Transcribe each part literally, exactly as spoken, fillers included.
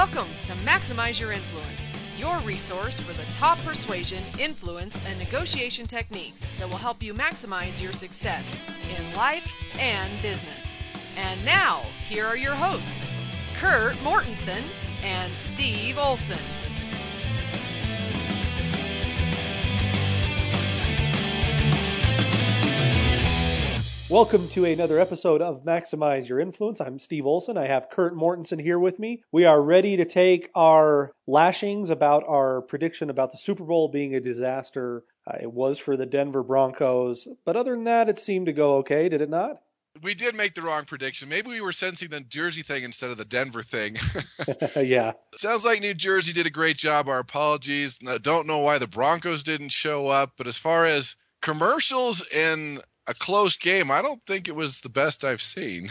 Welcome to Maximize Your Influence, your resource for the top persuasion, influence, and negotiation techniques that will help you maximize your success in life and business. And now, here are your hosts, Kurt Mortensen and Steve Olson. Welcome to another episode of Maximize Your Influence. I'm Steve Olson. I have Kurt Mortensen here with me. We are ready to take our lashings about our prediction about the Super Bowl being a disaster. Uh, it was for the Denver Broncos, but other than that, it seemed to go okay, did it not? We did make the wrong prediction. Maybe we were sensing the Jersey thing instead of the Denver thing. Yeah. Sounds like New Jersey did a great job. Our apologies. I don't know why the Broncos didn't show up, but as far as commercials and a close game, I don't think it was the best I've seen.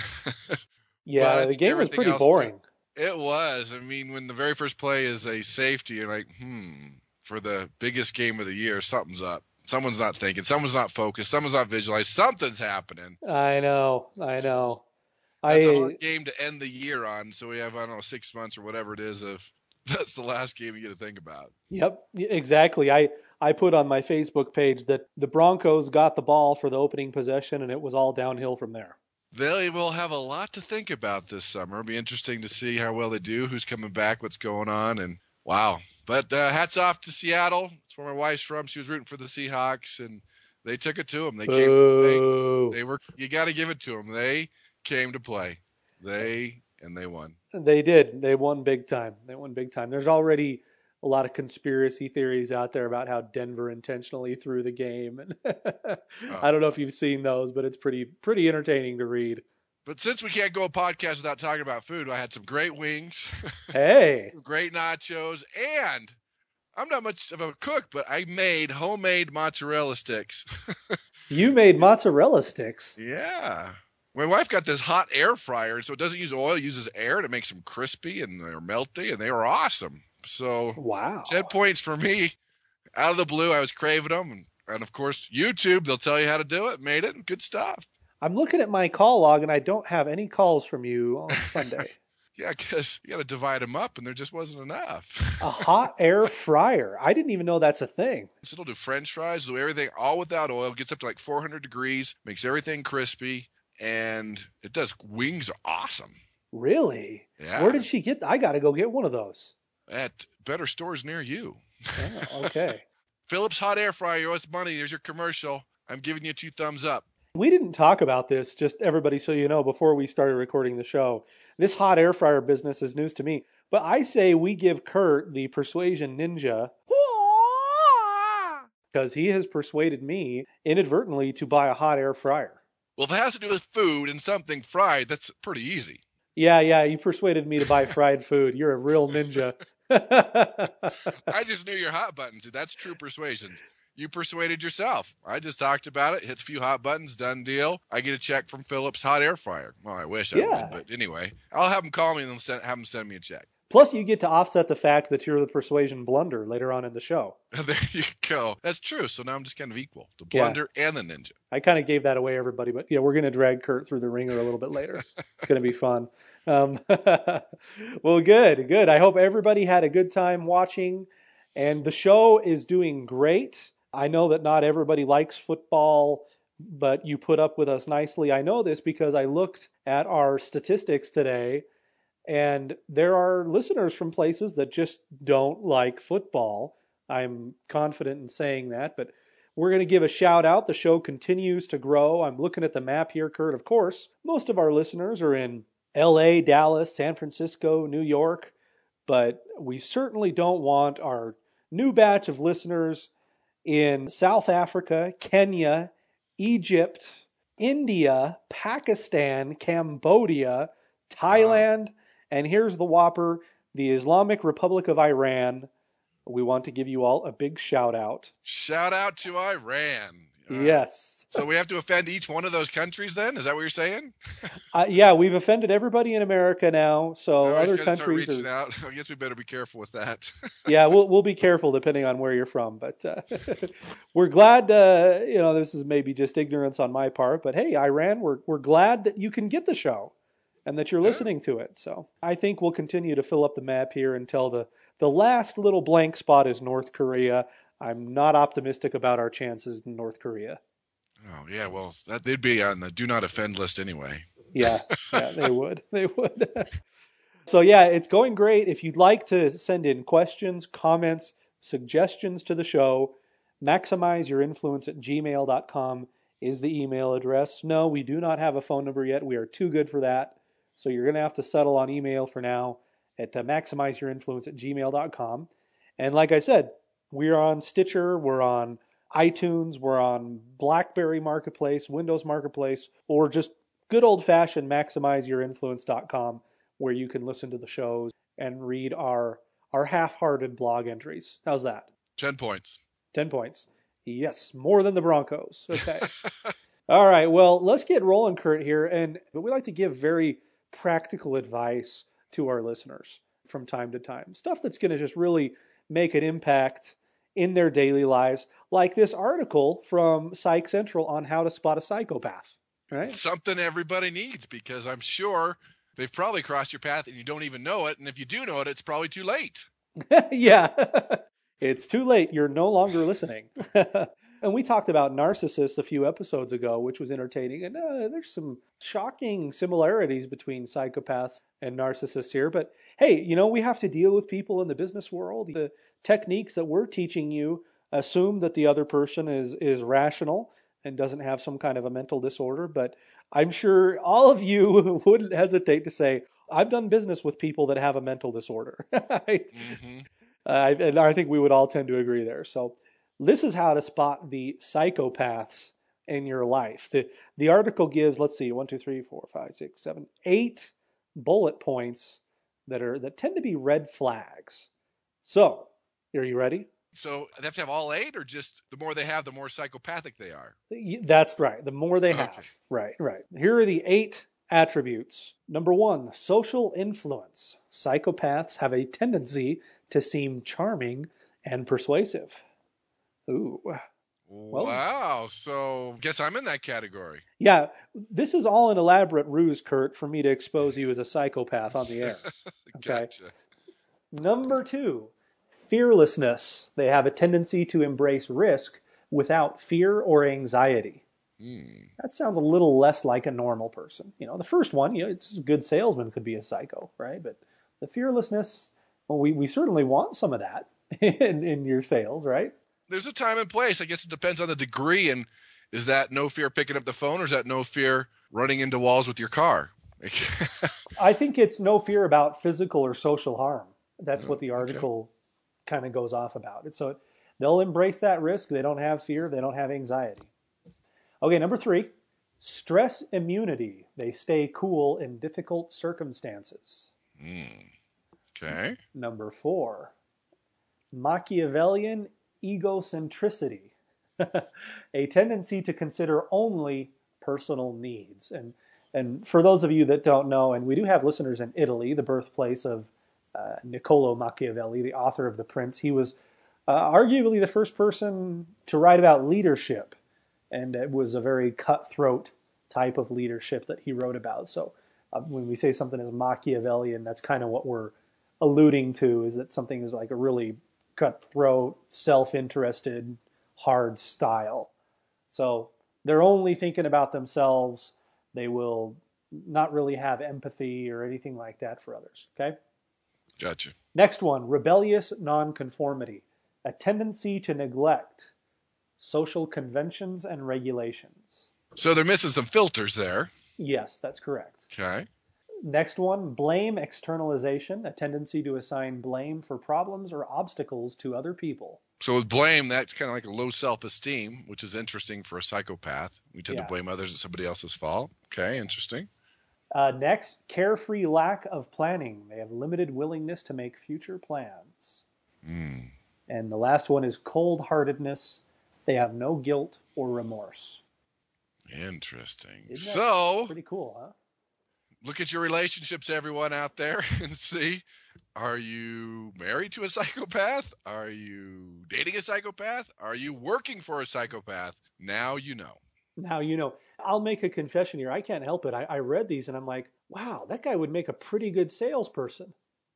Yeah, the game was pretty boring. Did. It was. I mean, when the very first play is a safety, you're like, hmm, for the biggest game of the year, something's up. Someone's not thinking. Someone's not focused. Someone's not visualized. Something's happening. I know. I know. That's I, a hard game to end the year on. So we have, I don't know, six months or whatever it is of that's the last game you get to think about. Yep, exactly. I, I put on my Facebook page that the Broncos got the ball for the opening possession, and it was all downhill from there. They will have a lot to think about this summer. It'll be interesting to see how well they do, who's coming back, what's going on, and wow. But uh, hats off to Seattle. It's where my wife's from. She was rooting for the Seahawks, and they took it to them. They came. They, they were. You got to give it to them. They came to play. They and they won. They did. They won big time. They won big time. There's already a lot of conspiracy theories out there about how Denver intentionally threw the game. And oh. I don't know if you've seen those, but it's pretty pretty entertaining to read. But since we can't go a podcast without talking about food, I had some great wings. Hey. Great nachos. And I'm not much of a cook, but I made homemade mozzarella sticks. You made mozzarella sticks? Yeah. My wife got this hot air fryer, so it doesn't use oil, it uses air, and it makes them crispy, and they're melty, and they were awesome. So, wow. ten points for me. Out of the blue, I was craving them. And, and, of course, YouTube, they'll tell you how to do it. Made it. Good stuff. I'm looking at my call log, and I don't have any calls from you on Sunday. Yeah, because you got to divide them up, and there just wasn't enough. A hot air fryer. I didn't even know that's a thing. So it'll do French fries, do everything all without oil. Gets up to like four hundred degrees, makes everything crispy, and it does. Wings are awesome. Really? Yeah. Where did she get? I got to go get one of those. At better stores near you. Oh, okay. Philips hot air fryer, you owe us money. There's your commercial. I'm giving you two thumbs up. We didn't talk about this, just everybody so you know, before we started recording the show. This hot air fryer business is news to me. But I say we give Kurt the Persuasion Ninja because he has persuaded me inadvertently to buy a hot air fryer. Well, if it has to do with food and something fried, that's pretty easy. Yeah, yeah, you persuaded me to buy fried food. You're a real ninja. I just knew your hot buttons. That's true persuasion. You persuaded yourself. I just talked about it, hit a few hot buttons, done deal. I get a check from Philips hot air fryer. Well, I wish I yeah. would, but anyway, I'll have them call me and send, have them send me a check. Plus, you get to offset the fact that you're the persuasion blunder later on in the show. There you go. That's true. So now I'm just kind of equal. The blunder yeah. and the ninja. I kind of gave that away, everybody. But yeah, we're going to drag Kurt through the ringer a little bit later. It's going to be fun. Um, well, good, good. I hope everybody had a good time watching. And the show is doing great. I know that not everybody likes football, but you put up with us nicely. I know this because I looked at our statistics today. And there are listeners from places that just don't like football. I'm confident in saying that, but we're going to give a shout out. The show continues to grow. I'm looking at the map here, Kurt. Of course, most of our listeners are in L A, Dallas, San Francisco, New York, but we certainly don't want our new batch of listeners in South Africa, Kenya, Egypt, India, Pakistan, Cambodia, Thailand, wow. And here's the whopper, the Islamic Republic of Iran. We want to give you all a big shout out. Shout out to Iran. Uh, yes. So we have to offend each one of those countries then? Is that what you're saying? uh, yeah, we've offended everybody in America now. So no, other countries start reaching are... out. I guess we better be careful with that. Yeah, we'll we'll be careful depending on where you're from. But uh, we're glad, uh, you know, this is maybe just ignorance on my part. But hey, Iran, we're we're glad that you can get the show. and that you're Yeah. listening to it. So I think we'll continue to fill up the map here until the, the last little blank spot is North Korea. I'm not optimistic about our chances in North Korea. Oh, yeah, well, that, they'd be on the do not offend list anyway. Yeah, yeah, they would. They would. So, yeah, it's going great. If you'd like to send in questions, comments, suggestions to the show, maximize your influence at gmail dot com is the email address. No, we do not have a phone number yet. We are too good for that. So you're going to have to settle on email for now at uh, maximize your influence at gmail dot com. And like I said, we're on Stitcher, we're on iTunes, we're on BlackBerry Marketplace, Windows Marketplace, or just good old-fashioned maximize your influence dot com, where you can listen to the shows and read our our half-hearted blog entries. How's that? Ten points. Ten points. Yes, more than the Broncos. Okay. All right, well, let's get rolling, Kurt, here. And but we like to give very practical advice to our listeners from time to time. Stuff that's going to just really make an impact in their daily lives, like this article from Psych Central on how to spot a psychopath. Right? Something everybody needs, because I'm sure they've probably crossed your path and you don't even know it. And if you do know it, it's probably too late. Yeah. It's too late. You're no longer listening. And we talked about narcissists a few episodes ago, which was entertaining. And uh, there's some shocking similarities between psychopaths and narcissists here. But hey, you know, we have to deal with people in the business world. The techniques that we're teaching you assume that the other person is is rational and doesn't have some kind of a mental disorder. But I'm sure all of you wouldn't hesitate to say, I've done business with people that have a mental disorder. Mm-hmm. Uh, and I think we would all tend to agree there. So this is how to spot the psychopaths in your life. The, the article gives, let's see, one, two, three, four, five, six, seven, eight bullet points that are that tend to be red flags. So, are you ready? So they have to have all eight, or just the more they have, the more psychopathic they are? That's right. The more they have. Okay. Right, right. Here are the eight attributes. Number one, social influence. Psychopaths have a tendency to seem charming and persuasive. Ooh. Well, wow. So guess I'm in that category. Yeah, this is all an elaborate ruse, Kurt, for me to expose you as a psychopath on the air. Okay. Gotcha. Number two, fearlessness. They have a tendency to embrace risk without fear or anxiety. Mm. That sounds a little less like a normal person. You know, the first one, you know, it's a good salesman could be a psycho, right? But the fearlessness, well, we, we certainly want some of that in, in your sales, right? There's a time and place. I guess it depends on the degree. And is that no fear picking up the phone, or is that no fear running into walls with your car? I think it's no fear about physical or social harm. That's Oh, what the article okay. kind of goes off about. And so they'll embrace that risk. They don't have fear. They don't have anxiety. Okay, number three, stress immunity. They stay cool in difficult circumstances. Mm. Okay. Number four, Machiavellian egocentricity. A tendency to consider only personal needs. And and for those of you that don't know, and we do have listeners in Italy, the birthplace of uh, Niccolo Machiavelli, the author of The Prince. He was uh, arguably the first person to write about leadership. And it was a very cutthroat type of leadership that he wrote about. So uh, when we say something is Machiavellian, that's kind of what we're alluding to, is that something is like a really cutthroat, self-interested, hard style. So they're only thinking about themselves. They will not really have empathy or anything like that for others. Okay? Gotcha. Next one, rebellious nonconformity. A tendency to neglect social conventions and regulations. So they're missing some filters there. Yes, that's correct. Okay. Next one, blame externalization, a tendency to assign blame for problems or obstacles to other people. So with blame, that's kind of like a low self-esteem, which is interesting for a psychopath. We tend Yeah. to blame others at somebody else's fault. Okay, interesting. Uh, next, carefree lack of planning. They have limited willingness to make future plans. Mm. And the last one is cold-heartedness. They have no guilt or remorse. Interesting. Isn't that So pretty cool, huh? look at your relationships, everyone out there, and see, are you married to a psychopath? Are you dating a psychopath? Are you working for a psychopath? Now you know. Now, you know, I'll make a confession here. I can't help it. I, I read these and I'm like, wow, that guy would make a pretty good salesperson.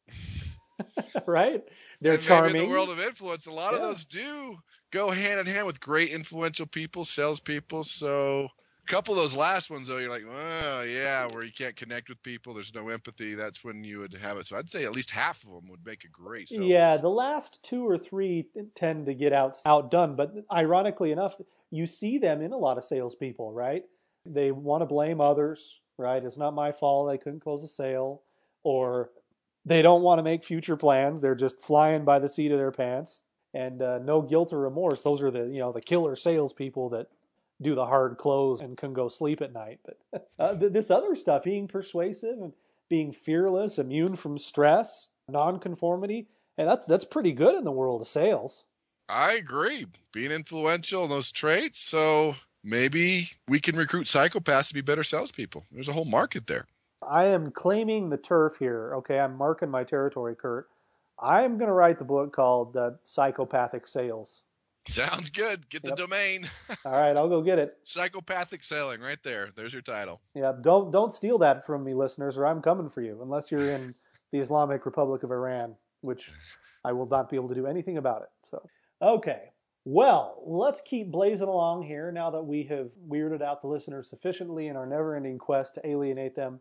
Right? They're And charming. maybe in the world of influence, a lot Yeah. of those do go hand in hand with great influential people, salespeople. So a couple of those last ones, though, you're like, oh, yeah, where you can't connect with people, there's no empathy. That's when you would have it. So I'd say at least half of them would make a great salesperson. Yeah, the last two or three tend to get out outdone. But ironically enough, you see them in a lot of salespeople, right? They want to blame others, right? It's not my fault I couldn't close a sale. Or they don't want to make future plans. They're just flying by the seat of their pants. And uh, no guilt or remorse. Those are the, you know, the killer salespeople that do the hard close and can go sleep at night. But uh, this other stuff, being persuasive and being fearless, immune from stress, nonconformity, and that's that's pretty good in the world of sales. I agree. Being influential in those traits. So maybe we can recruit psychopaths to be better salespeople. There's a whole market there. I am claiming the turf here. Okay, I'm marking my territory, Kurt. I'm going to write the book called uh, Psychopathic Sales. Sounds good. Get the Yep. domain. All right, I'll go get it. Psychopathic selling right there. There's your title. Yeah, don't don't steal that from me, listeners, or I'm coming for you. Unless you're in the Islamic Republic of Iran, which I will not be able to do anything about it. So, okay. Well, let's keep blazing along here now that we have weirded out the listeners sufficiently in our never-ending quest to alienate them.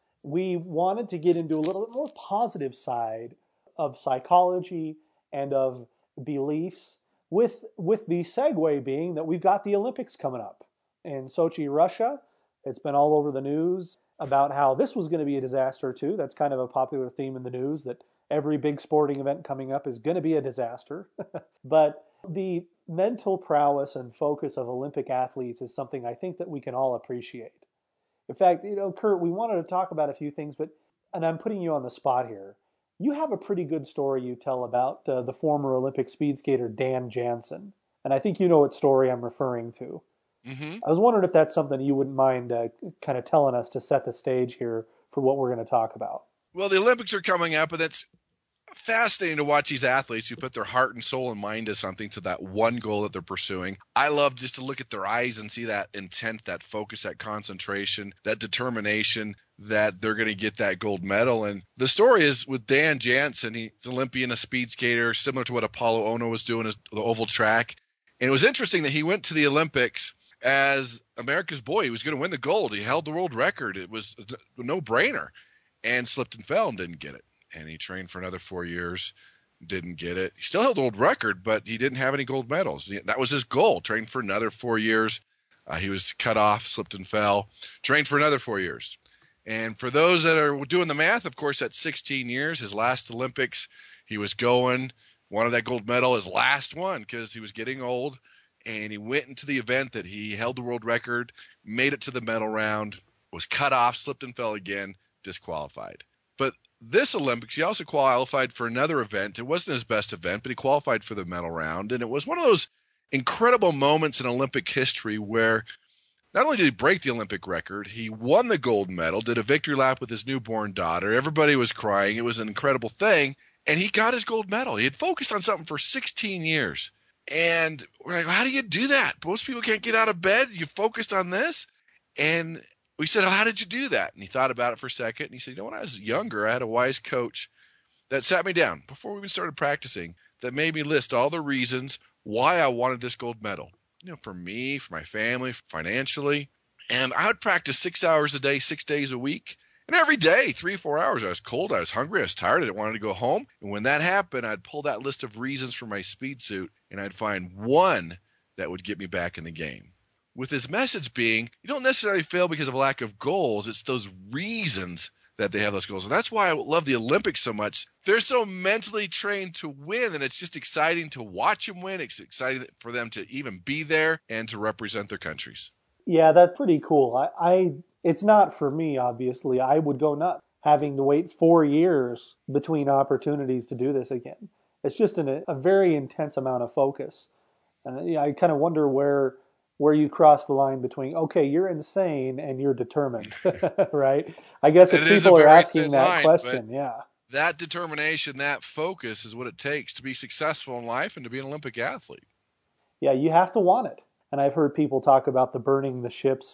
We wanted to get into a little bit more positive side of psychology and of beliefs, with with the segue being that we've got the Olympics coming up in Sochi, Russia. It's been all over the news about how this was going to be a disaster too. That's kind of a popular theme in the news, that every big sporting event coming up is going to be a disaster. But the mental prowess and focus of Olympic athletes is something I think that we can all appreciate. In fact, you know, Kurt, we wanted to talk about a few things, but, and I'm putting you on the spot here. You have a pretty good story you tell about uh, the former Olympic speed skater Dan Jansen. And I think you know what story I'm referring to. Mm-hmm. I was wondering if that's something you wouldn't mind uh, kind of telling us to set the stage here for what we're going to talk about. Well, the Olympics are coming up, and it's fascinating to watch these athletes who put their heart and soul and mind to something, to that one goal that they're pursuing. I love just to look at their eyes and see that intent, that focus, that concentration, that determination that they're going to get that gold medal. And the story is with Dan Jansen. He's an Olympian, a speed skater, similar to what Apollo Ono was doing as the oval track. And it was interesting that he went to the Olympics as America's boy. He was going to win the gold. He held the world record. It was a no-brainer, and slipped and fell and didn't get it. And he trained for another four years, didn't get it. He still held the world record, but he didn't have any gold medals. That was his goal, trained for another four years. Uh, he was cut off, slipped and fell, trained for another four years. And for those that are doing the math, of course, that's sixteen years. His last Olympics, he was going, wanted that gold medal, his last one, because he was getting old. And he went into the event that he held the world record, made it to the medal round, was cut off, slipped and fell again, disqualified. But this Olympics, he also qualified for another event. It wasn't his best event, but he qualified for the medal round. And it was one of those incredible moments in Olympic history where not only did he break the Olympic record, he won the gold medal, did a victory lap with his newborn daughter. Everybody was crying. It was an incredible thing. And he got his gold medal. He had focused on something for sixteen years. And we're like, how do you do that? Most people can't get out of bed. You focused on this? And we said, oh, how did you do that? And he thought about it for a second. And he said, you know, when I was younger, I had a wise coach that sat me down before we even started practicing that made me list all the reasons why I wanted this gold medal. You know, for me, for my family, financially. And I would practice six hours a day, six days a week. And every day, three, four hours, I was cold, I was hungry, I was tired, I didn't want to go home. And when that happened, I'd pull that list of reasons for my speed suit, and I'd find one that would get me back in the game. With his message being, you don't necessarily fail because of a lack of goals. It's those reasons that they have those goals. And that's why I love the Olympics so much. They're so mentally trained to win, and it's just exciting to watch them win. It's exciting for them to even be there and to represent their countries. Yeah, that's pretty cool. I, I it's not for me, obviously. I would go nuts having to wait four years between opportunities to do this again. It's just an, a very intense amount of focus. And you know, I kind of wonder where where you cross the line between, okay, you're insane and you're determined, right? I guess if It people are asking thin that line, question, but yeah. That determination, that focus is what it takes to be successful in life and to be an Olympic athlete. Yeah, you have to want it. And I've heard people talk about the burning the ships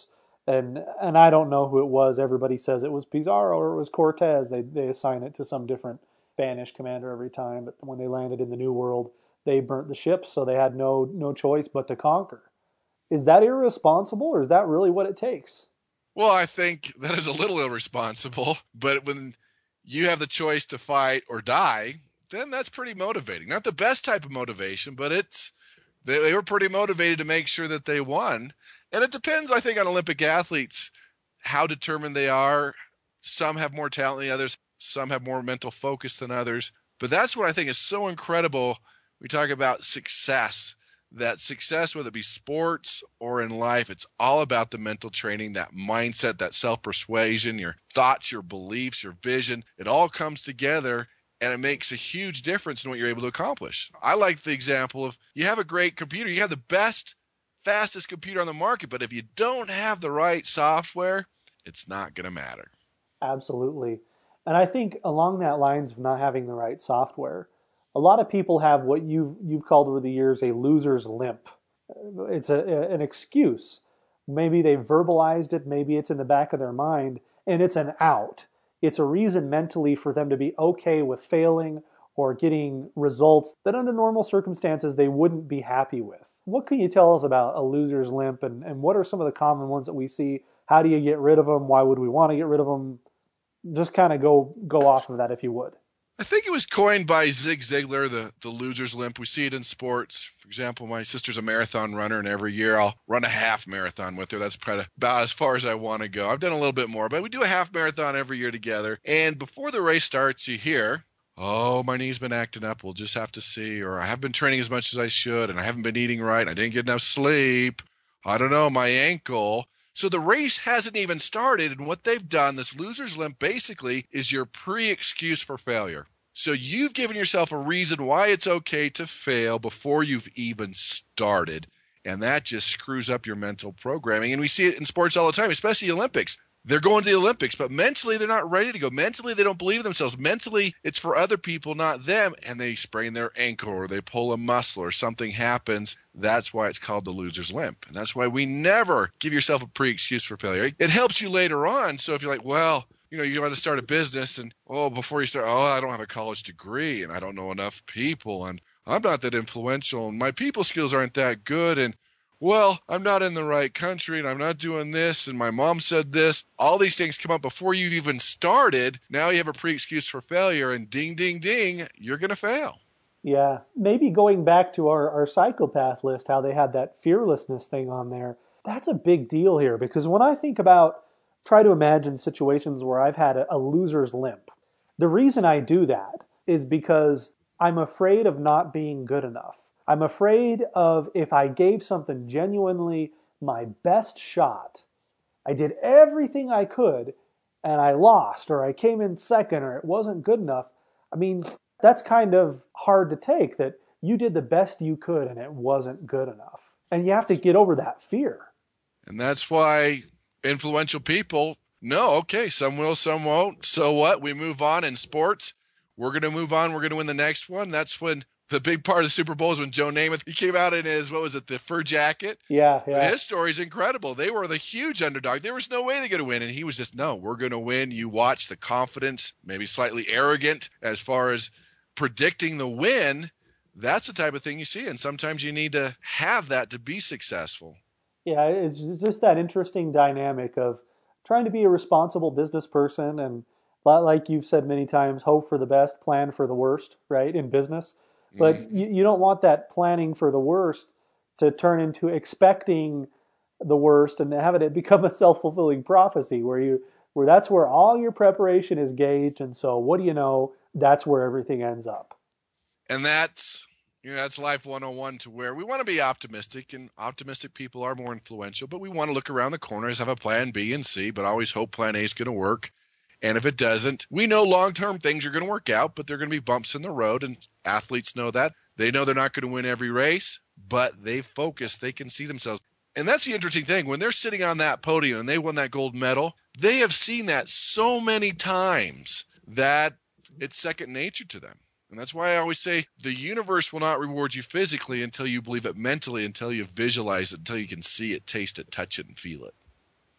And and I don't know who it was. Everybody says it was Pizarro or it was Cortez. They they assign it to some different Spanish commander every time. But when they landed in the New World, they burnt the ships, so they had no no choice but to conquer. Is that irresponsible, or is that really what it takes? Well, I think that is a little irresponsible, but when you have the choice to fight or die, then that's pretty motivating. Not the best type of motivation, but it's they, they were pretty motivated to make sure that they won. And it depends, I think, on Olympic athletes, how determined they are. Some have more talent than others. Some have more mental focus than others. But that's what I think is so incredible. We talk about success. That success, whether it be sports or in life, it's all about the mental training, that mindset, that self-persuasion, your thoughts, your beliefs, your vision. It all comes together, and it makes a huge difference in what you're able to accomplish. I like the example of you have a great computer. You have the best, fastest computer on the market, but if you don't have the right software, it's not going to matter. Absolutely. And I think along that lines of not having the right software, a lot of people have what you've, you've called over the years a loser's limp. It's a, an excuse. Maybe they verbalized it. Maybe it's in the back of their mind, and it's an out. It's a reason mentally for them to be okay with failing or getting results that under normal circumstances they wouldn't be happy with. What can you tell us about a loser's limp, and, and what are some of the common ones that we see? How do you get rid of them? Why would we want to get rid of them? Just kind of go go off of that if you would. I think it was coined by Zig Ziglar, the, the loser's limp. We see it in sports. For example, my sister's a marathon runner, and every year I'll run a half marathon with her. That's probably about as far as I want to go. I've done a little bit more, but we do a half marathon every year together. And before the race starts, you hear, oh, my knee's been acting up. We'll just have to see. Or I haven't been training as much as I should, and I haven't been eating right, and I didn't get enough sleep. I don't know, my ankle. So the race hasn't even started, and what they've done, this loser's limp basically is your pre-excuse for failure. So you've given yourself a reason why it's okay to fail before you've even started, and that just screws up your mental programming. And we see it in sports all the time, especially the Olympics. They're going to the Olympics, but mentally they're not ready to go. Mentally they don't believe themselves. Mentally it's for other people, not them, and they sprain their ankle or they pull a muscle or something happens. That's why it's called the loser's limp. And that's why we never give yourself a pre-excuse for failure. It helps you later on. So if you're like, well, you know, you want to start a business and, oh, before you start, oh, I don't have a college degree and I don't know enough people and I'm not that influential and my people skills aren't that good and, well, I'm not in the right country and I'm not doing this and my mom said this. All these things come up before you've even started. Now you have a pre-excuse for failure and ding, ding, ding, you're going to fail. Yeah. Maybe going back to our, our psychopath list, how they had that fearlessness thing on there. That's a big deal here because when I think about try to imagine situations where I've had a, a loser's limp. The reason I do that is because I'm afraid of not being good enough. I'm afraid of if I gave something genuinely my best shot, I did everything I could and I lost or I came in second or it wasn't good enough. I mean, that's kind of hard to take that you did the best you could and it wasn't good enough. And you have to get over that fear. And that's why influential people know, okay, some will, some won't. So what? We move on in sports. We're going to move on. We're going to win the next one. That's when the big part of the Super Bowl is when Joe Namath, he came out in his, what was it, the fur jacket? Yeah, yeah. But his story is incredible. They were the huge underdog. There was no way they're going to win. And he was just, no, we're going to win. You watch the confidence, maybe slightly arrogant as far as predicting the win. That's the type of thing you see. And sometimes you need to have that to be successful. Yeah, it's just that interesting dynamic of trying to be a responsible business person and, like you've said many times, hope for the best, plan for the worst, right, in business. But mm-hmm. you, you don't want that planning for the worst to turn into expecting the worst and have it become a self-fulfilling prophecy where you where that's where all your preparation is gauged. And so what do you know? That's where everything ends up. And that's... You know, that's life one oh one to where we want to be optimistic, and optimistic people are more influential, but we want to look around the corners, have a plan B and C, but always hope plan A is going to work. And if it doesn't, we know long-term things are going to work out, but there are going to be bumps in the road, and athletes know that. They know they're not going to win every race, but they focus. They can see themselves. And that's the interesting thing. When they're sitting on that podium and they won that gold medal, they have seen that so many times that it's second nature to them. And that's why I always say the universe will not reward you physically until you believe it mentally, until you visualize it, until you can see it, taste it, touch it, and feel it.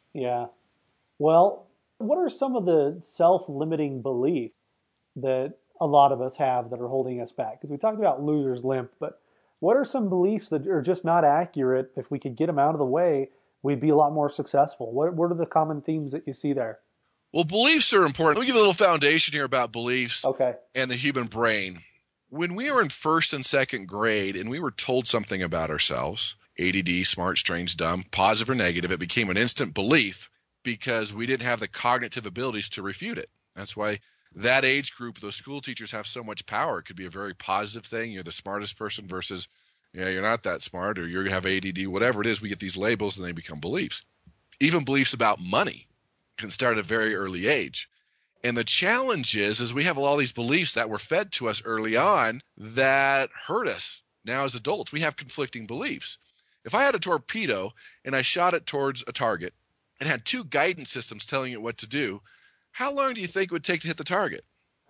Yeah. Well, what are some of the self-limiting beliefs that a lot of us have that are holding us back? Because we talked about loser's limp, but what are some beliefs that are just not accurate? If we could get them out of the way, we'd be a lot more successful. What, what are the common themes that you see there? Well, beliefs are important. Let me give you a little foundation here about beliefs Okay. and the human brain. When we were in first and second grade and we were told something about ourselves, A D D, smart, strange, dumb, positive or negative, it became an instant belief because we didn't have the cognitive abilities to refute it. That's why that age group, those school teachers have so much power. It could be a very positive thing. You're the smartest person versus, yeah, you're not that smart, or you have A D D, whatever it is. We get these labels and they become beliefs. Even beliefs about money can start at a very early age. And the challenge is, is we have all these beliefs that were fed to us early on that hurt us now as adults. We have conflicting beliefs. If I had a torpedo and I shot it towards a target and had two guidance systems telling it what to do, how long do you think it would take to hit the target?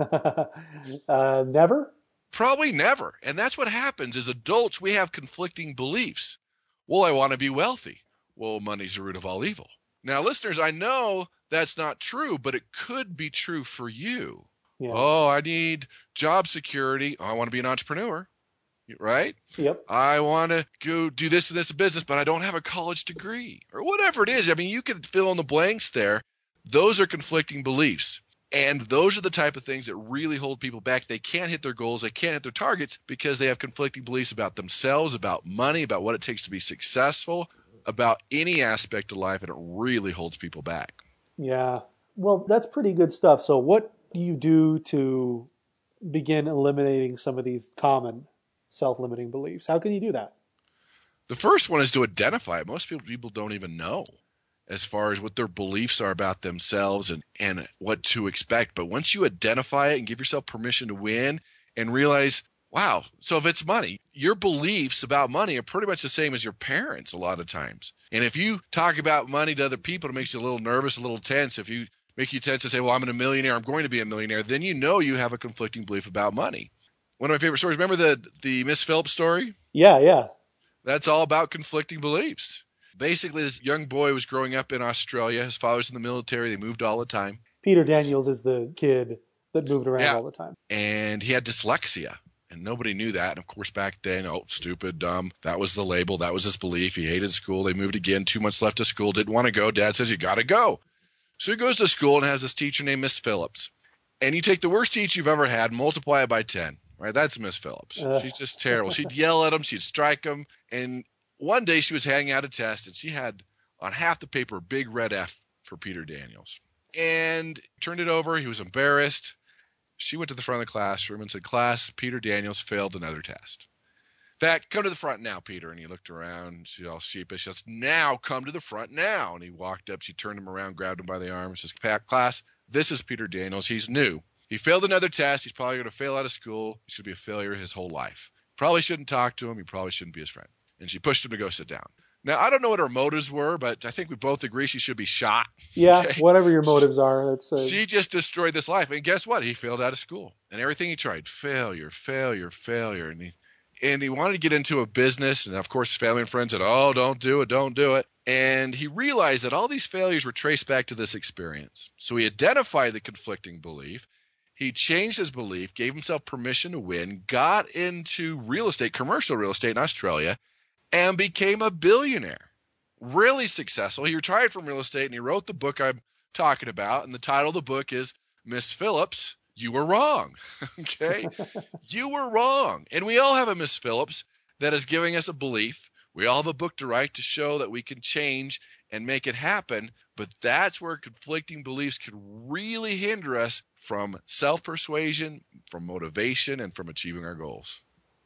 uh, never? Probably never. And that's what happens. As adults, we have conflicting beliefs. Well, I want to be wealthy. Well, money's the root of all evil. Now, listeners, I know that's not true, but it could be true for you. Yeah. Oh, I need job security. Oh, I want to be an entrepreneur, right? Yep. I want to go do this and this business, but I don't have a college degree or whatever it is. I mean, you can fill in the blanks there. Those are conflicting beliefs. And those are the type of things that really hold people back. They can't hit their goals. They can't hit their targets because they have conflicting beliefs about themselves, about money, about what it takes to be successful, about any aspect of life, and it really holds people back. Yeah. Well, that's pretty good stuff. So what do you do to begin eliminating some of these common self-limiting beliefs? How can you do that? The first one is to identify it. Most people, people don't even know as far as what their beliefs are about themselves and, and what to expect. But once you identify it and give yourself permission to win and realize, wow, so if it's money, your beliefs about money are pretty much the same as your parents a lot of times. And if you talk about money to other people, it makes you a little nervous, a little tense. If you make you tense to say, well, I'm a millionaire, I'm going to be a millionaire, then you know you have a conflicting belief about money. One of my favorite stories, remember the, the Miss Phillips story? Yeah, yeah. That's all about conflicting beliefs. Basically, this young boy was growing up in Australia. His father's in the military. They moved all the time. Peter Daniels is the kid that moved around yeah. all the time. And he had dyslexia. And nobody knew that. And of course, back then, oh, stupid, dumb. That was the label. That was his belief. He hated school. They moved again. Two months left of school. Didn't want to go. Dad says, you got to go. So he goes to school and has this teacher named Miss Phillips. And you take the worst teacher you've ever had, multiply it by ten. Right? That's Miss Phillips. Uh. She's just terrible. She'd yell at him. She'd strike him. And one day she was handing out a test, and she had on half the paper a big red F for Peter Daniels. And turned it over. He was embarrassed. She went to the front of the classroom and said, class, Peter Daniels failed another test. In fact, come to the front now, Peter. And he looked around. She's all sheepish. She says, now, come to the front now. And he walked up. She turned him around, grabbed him by the arm, and says, class, this is Peter Daniels. He's new. He failed another test. He's probably going to fail out of school. He should be a failure his whole life. Probably shouldn't talk to him. He probably shouldn't be his friend. And she pushed him to go sit down. Now, I don't know what her motives were, but I think we both agree she should be shot. Yeah, okay? Whatever your motives are. That's, uh... She just destroyed this life. And guess what? He failed out of school. And everything he tried, failure, failure, failure. And he, and he wanted to get into a business. And, of course, family and friends said, oh, don't do it, don't do it. And he realized that all these failures were traced back to this experience. So he identified the conflicting belief. He changed his belief, gave himself permission to win, got into real estate, commercial real estate in Australia, and became a billionaire. Really successful. He retired from real estate, and he wrote the book I'm talking about. And the title of the book is Miss Phillips, You Were Wrong. Okay? You were wrong. And we all have a Miss Phillips that is giving us a belief. We all have a book to write to show that we can change and make it happen. But that's where conflicting beliefs can really hinder us from self-persuasion, from motivation, and from achieving our goals.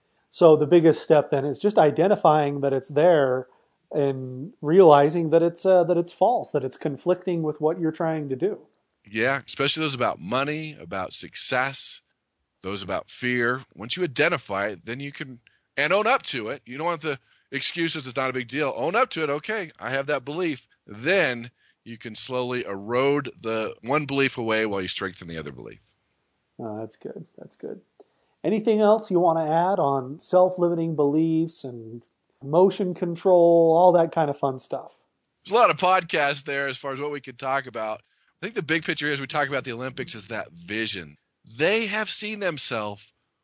So the biggest step then is just identifying that it's there and realizing that it's uh, that it's false, that it's conflicting with what you're trying to do. Yeah, especially those about money, about success, those about fear. Once you identify it, then you can, and own up to it. You don't want the excuses, it's not a big deal. Own up to it. Okay, I have that belief. Then you can slowly erode the one belief away while you strengthen the other belief. Oh, that's good. That's good. Anything else you want to add on self-limiting beliefs and emotion control, all that kind of fun stuff? There's a lot of podcasts there as far as what we could talk about. I think the big picture is we talk about the Olympics is that vision. They have seen themselves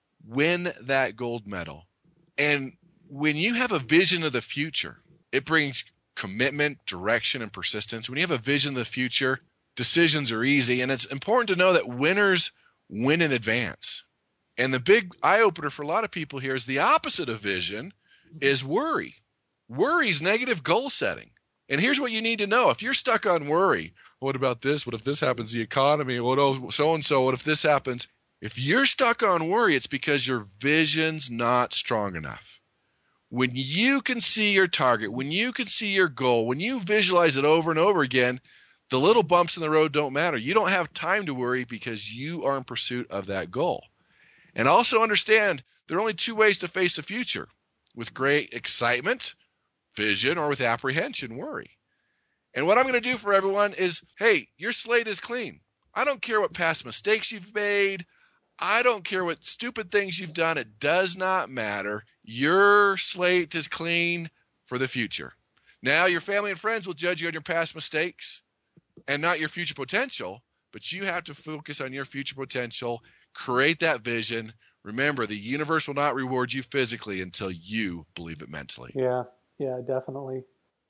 win that gold medal. And when you have a vision of the future, it brings commitment, direction, and persistence. When you have a vision of the future, decisions are easy. And it's important to know that winners win in advance. And the big eye-opener for a lot of people here is the opposite of vision is worry. Worry is negative goal setting. And here's what you need to know. If you're stuck on worry, what about this? What if this happens? The economy? What oh, so-and-so? What if this happens? If you're stuck on worry, it's because your vision's not strong enough. When you can see your target, when you can see your goal, when you visualize it over and over again, the little bumps in the road don't matter. You don't have time to worry because you are in pursuit of that goal. And also understand there are only two ways to face the future: with great excitement, vision, or with apprehension, worry. And what I'm going to do for everyone is, hey, your slate is clean. I don't care what past mistakes you've made. I don't care what stupid things you've done. It does not matter. Your slate is clean for the future. Now, your family and friends will judge you on your past mistakes and not your future potential, but you have to focus on your future potential, create that vision. Remember, the universe will not reward you physically until you believe it mentally. Yeah, yeah, definitely.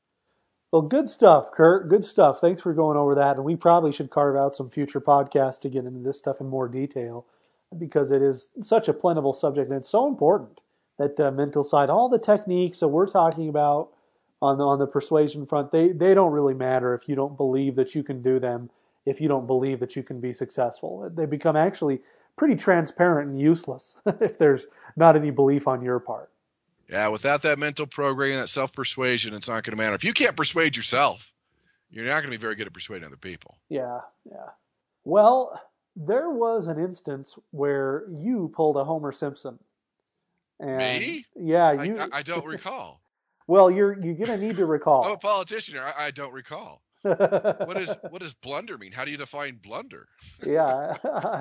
Well, good stuff, Kurt. Good stuff. Thanks for going over that. And we probably should carve out some future podcasts to get into this stuff in more detail, because it is such a plentiful subject, and it's so important, that uh, mental side. All the techniques that we're talking about on the, on the persuasion front, they, they don't really matter if you don't believe that you can do them, if you don't believe that you can be successful. They become actually pretty transparent and useless if there's not any belief on your part. Yeah, without that mental programming, that self-persuasion, it's not going to matter. If you can't persuade yourself, you're not going to be very good at persuading other people. Yeah, yeah. Well, there was an instance where you pulled a Homer Simpson. And Me? Yeah, you. I, I don't recall. Well, you're you're going to need to recall. I'm a politician here. I, I don't recall. What is what does blunder mean? How do you define blunder? Yeah.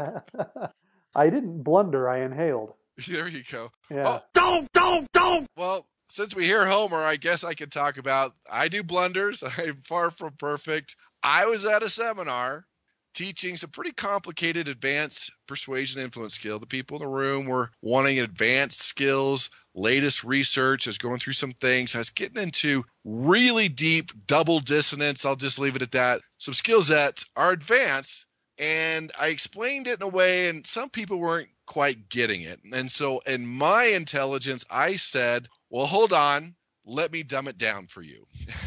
I didn't blunder, I inhaled. There you go. Yeah. Oh, don't, don't, don't. Well, since we hear Homer, I guess I can talk about, I do blunders. I'm far from perfect. I was at a seminar teaching some pretty complicated advanced persuasion influence skill. The people in the room were wanting advanced skills, latest research. I was going through some things. I was getting into really deep double dissonance. I'll just leave it at that. Some skills that are advanced. And I explained it in a way, and some people weren't quite getting it. And so in my intelligence, I said, well, hold on, let me dumb it down for you.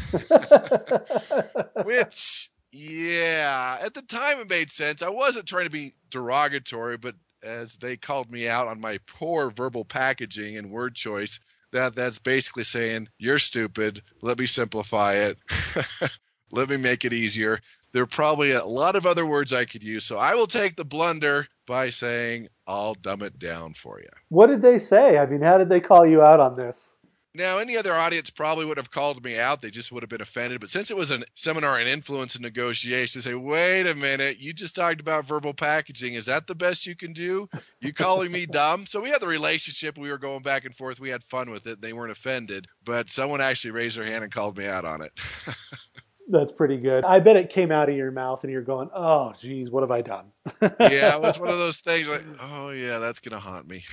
Which, yeah, at the time it made sense. I wasn't trying to be derogatory, but as they called me out on my poor verbal packaging and word choice, that that's basically saying, you're stupid, let me simplify it, let me make it easier. There are probably a lot of other words I could use, so I will take the blunder by saying, I'll dumb it down for you. What did they say? I mean, how did they call you out on this? Now, any other audience probably would have called me out. They just would have been offended. But since it was a seminar in influence and negotiation, they say, wait a minute, you just talked about verbal packaging. Is that the best you can do? You calling me dumb? So we had the relationship. We were going back and forth. We had fun with it. They weren't offended. But someone actually raised their hand and called me out on it. That's pretty good. I bet it came out of your mouth and you're going, oh, geez, what have I done? Yeah, well, it's one of those things like, oh, yeah, that's going to haunt me.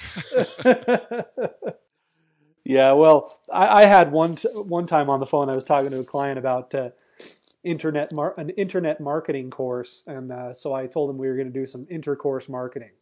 Yeah, well, I, I had one t- one time on the phone, I was talking to a client about uh, internet mar- an internet marketing course, and uh, so I told him we were going to do some intercourse marketing.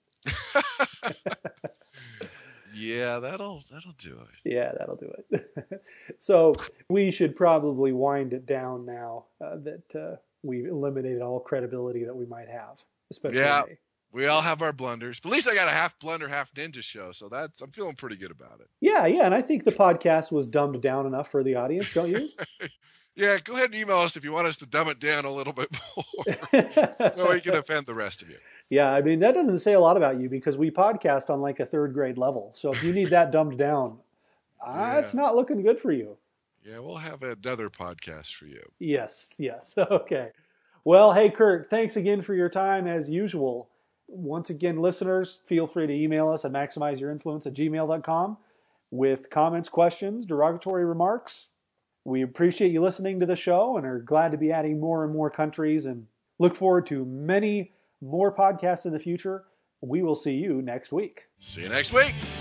Yeah, that'll that'll do it. Yeah, that'll do it. So we should probably wind it down now uh, that uh, we've eliminated all credibility that we might have, especially yeah. me. We all have our blunders, but at least I got a half blunder, half ninja show, so that's I'm feeling pretty good about it. Yeah, yeah, and I think the podcast was dumbed down enough for the audience, don't you? Yeah, go ahead and email us if you want us to dumb it down a little bit more, so we can offend the rest of you. Yeah, I mean, that doesn't say a lot about you because we podcast on like a third grade level. So if you need that dumbed down, Yeah. uh, it's not looking good for you. Yeah, we'll have another podcast for you. Yes, yes. Okay. Well, hey, Kurt, thanks again for your time as usual. Once again, listeners, feel free to email us at maximizeyourinfluence at gmail dot com with comments, questions, derogatory remarks, We appreciate you listening to the show and are glad to be adding more and more countries and look forward to many more podcasts in the future. We will see you next week. See you next week.